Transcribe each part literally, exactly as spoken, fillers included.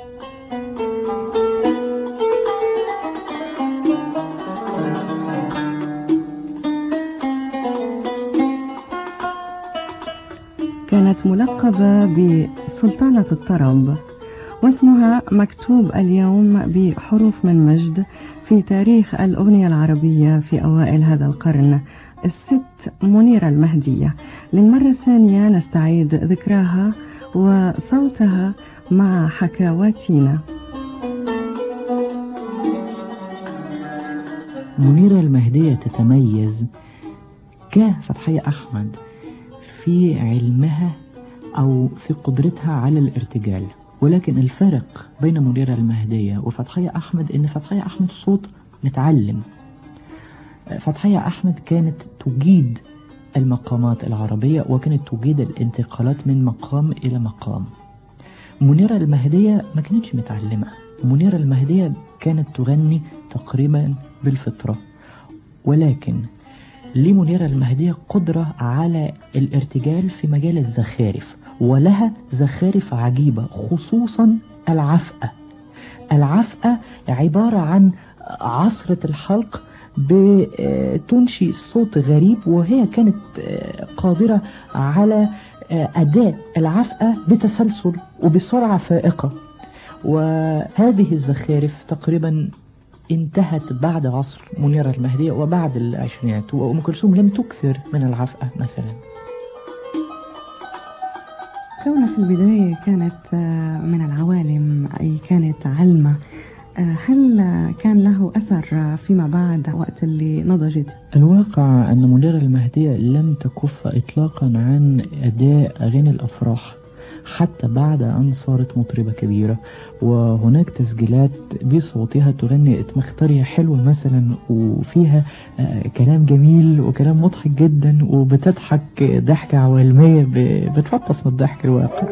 كانت ملقبة بسلطانة الطرب، واسمها مكتوب اليوم بحروف من مجد في تاريخ الأغنية العربية في أوائل هذا القرن، الست منيرة المهدية. للمرة الثانية نستعيد ذكراها وصوتها مع حكاواتنا. منيرة المهدية تتميز كفتحية أحمد في علمها أو في قدرتها على الارتجال، ولكن الفرق بين منيرة المهدية وفتحية أحمد إن فتحية أحمد صوت متعلم. فتحية أحمد كانت تجيد المقامات العربية وكانت تجيد الانتقالات من مقام إلى مقام. منيرة المهدية ما كانتش متعلمة، منيرة المهدية كانت تغني تقريبا بالفطرة، ولكن لمنيرة المهدية قدرة على الارتجال في مجال الزخارف، ولها زخارف عجيبة، خصوصا العفقة. العفقة عبارة عن عصرة الحلق بتنشي صوت غريب، وهي كانت قادرة على أداء العفقة بتسلسل وبسرعة فائقة. وهذه الزخارف تقريبا انتهت بعد عصر منيرة المهدية وبعد العشرينات، وأم كلثوم لم تكثر من العفقة مثلا. كونها في البداية كانت من العوالم، أي كانت علمة، هل كان له أثر فيما بعد وقت اللي نضجت؟ الواقع أن منيرة المهدية لم تكف إطلاقا عن أداء أغاني الأفراح حتى بعد أن صارت مطربة كبيرة، وهناك تسجيلات بصوتها تغني مختارية حلوة مثلا، وفيها كلام جميل وكلام مضحك جدا، وبتضحك ضحكة عوالمية بتفطس من الضحك الواقع.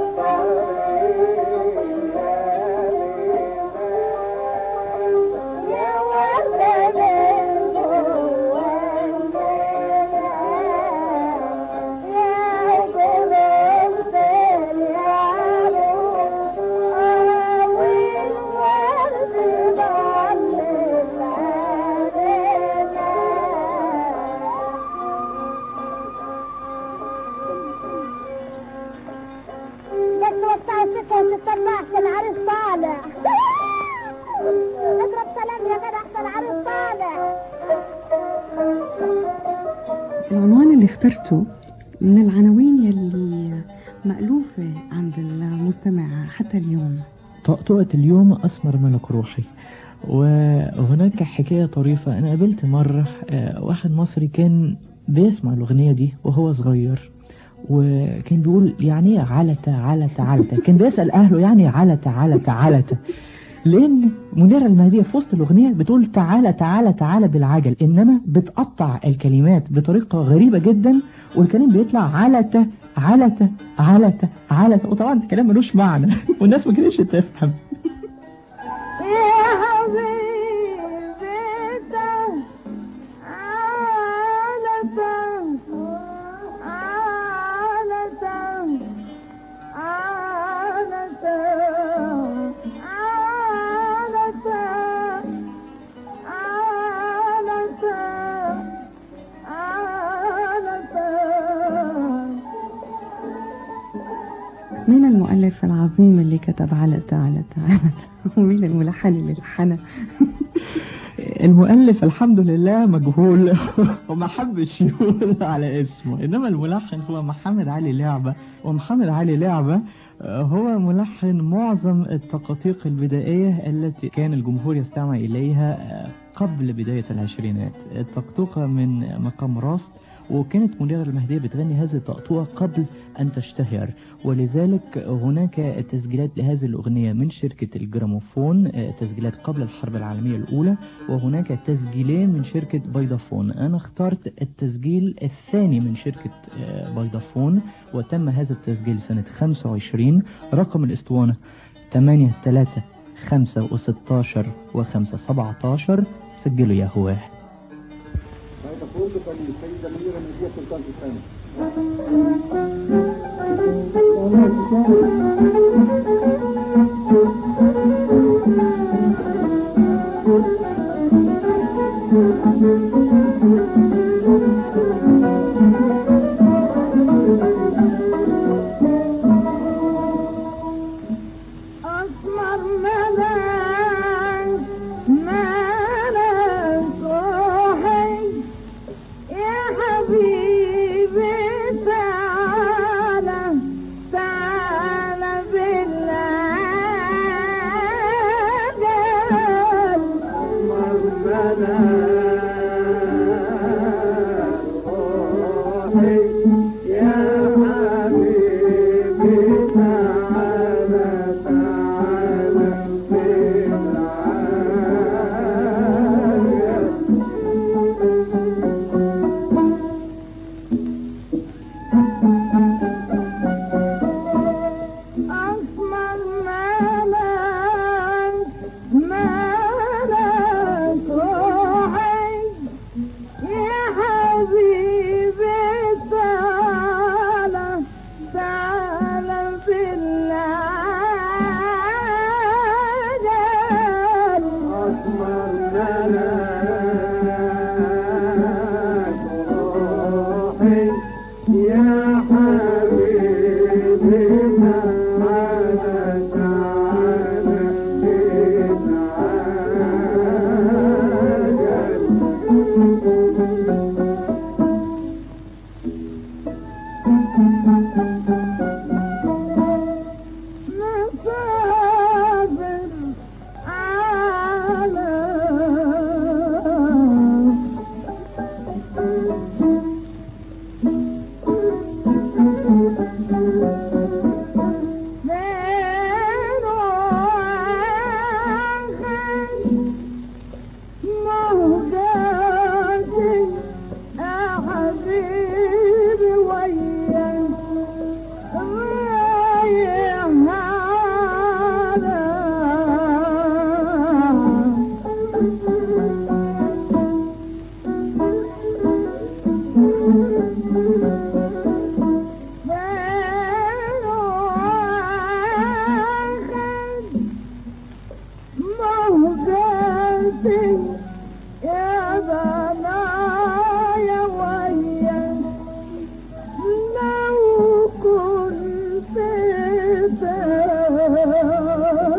العنوان اللي اخترته من العناوين يلي مألوفة عند المستمع حتى اليوم، طقطقة اليوم أسمر ملك روحي. وهناك حكاية طريفة، أنا قابلت مرة واحد مصري كان بيسمع الأغنية دي وهو صغير، وكان بيقول يعني ايه علتة علتة علتة، كان بيسأل أهله يعني علتة علتة علتة، لأن منيرة المهدية في وسط الأغنية بتقول تعالى تعالى تعالى بالعجل، إنما بتقطع الكلمات بطريقة غريبة جدا، والكلام بيطلع علتة علتة علتة علتة، وطبعا الكلام ملوش معنى والناس ما كانتش تفهم. مين المؤلف العظيم اللي كتب علتة علتة علتة؟ ومين الملحن اللي لحنها؟ المؤلف الحمد لله مجهول وما حبش يقول على اسمه، انما الملحن هو محمد علي لعبة، ومحمد علي لعبة هو ملحن معظم التقاطيق البدائية التي كان الجمهور يستمع إليها قبل بداية العشرينات. التقطوقة من مقام راس، وكانت منيرة المهدية بتغني هذه التقطوعة قبل أن تشتهر، ولذلك هناك تسجيلات لهذه الأغنية من شركة الجراموفون، تسجيلات قبل الحرب العالمية الأولى، وهناك تسجيلين من شركة فودافون. أنا اخترت التسجيل الثاني من شركة فودافون، وتم هذا التسجيل سنة خمسة وعشرين، رقم الاسطوانة ثمانية ثلاثة خمسة وستاشر وخمسة سبعتاشر. سجلوا يا هواه. تقول السيدة منيرة المهدية سلطان الثاني.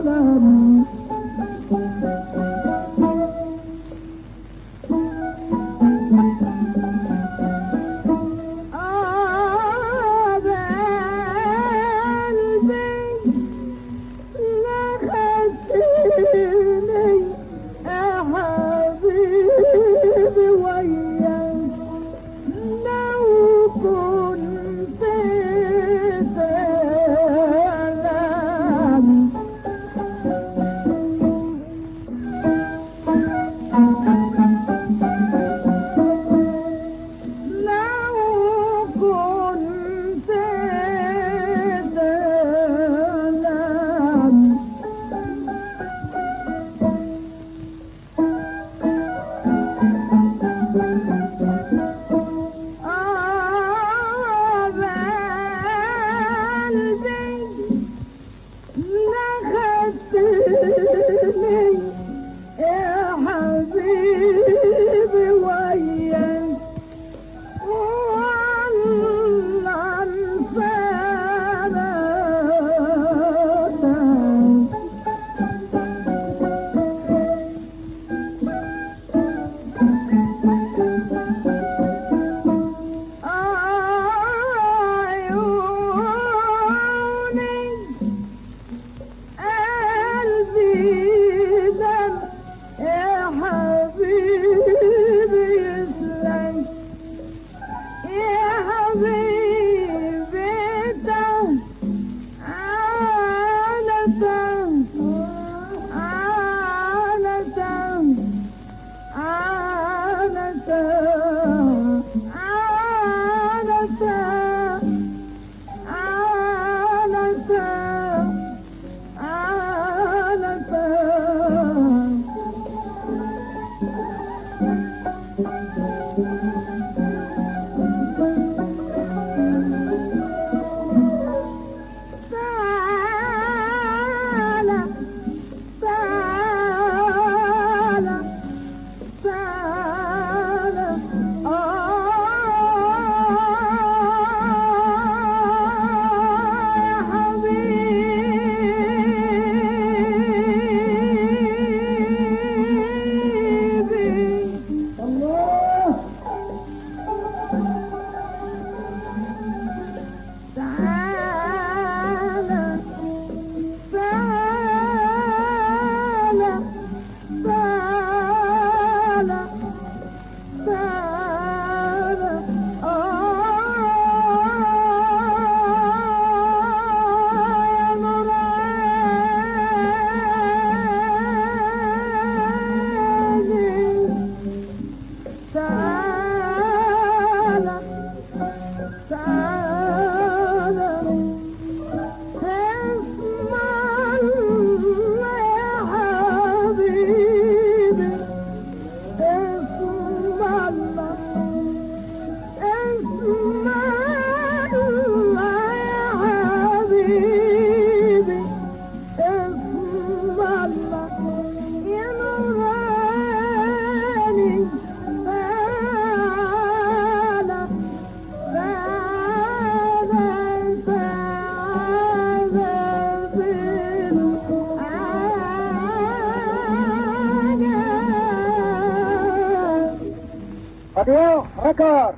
راديو ركار.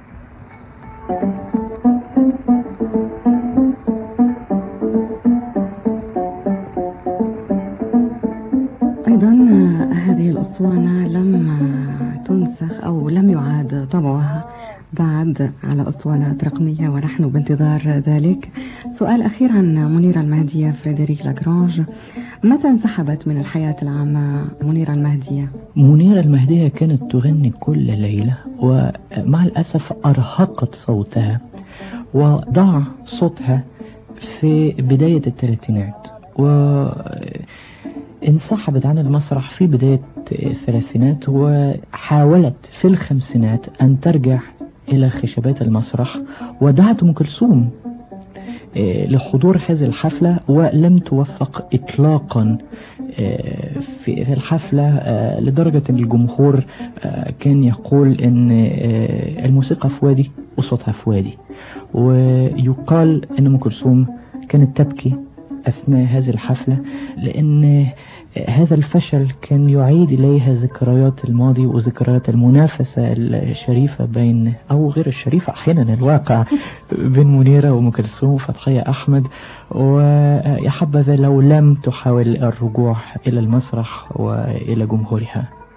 أيضا هذه الأسطوانة لم تنسخ أو لم يعاد طبعها بعد على أسطوانات رقمية ونحن بانتظار ذلك. سؤال أخير عن منيرة المهدية فريدريك لاجرانج، متى انسحبت من الحياة العامة منيرة المهدية؟ منيرة المهدية كانت تغني كل ليلة، ومع الأسف أرهقت صوتها وضاع صوتها في بداية الثلاثينات، وانسحبت عن المسرح في بداية الثلاثينات، وحاولت في الخمسينات أن ترجع إلى خشبات المسرح، ودعت أم كلثوم لحضور هذه الحفلة ولم توفق إطلاقا في الحفلة، لدرجة أن الجمهور كان يقول أن الموسيقى في وادي وصوتها في وادي، ويقال أن أم كلثوم كانت تبكي أثناء هذه الحفلة، لأن هذا الفشل كان يعيد إليها ذكريات الماضي وذكريات المنافسة الشريفة بين أو غير الشريفة أحيانا الواقع بين منيرة وأم كلثوم وفتحية أحمد. ويا حبذا لو لم تحاول الرجوع إلى المسرح وإلى جمهورها.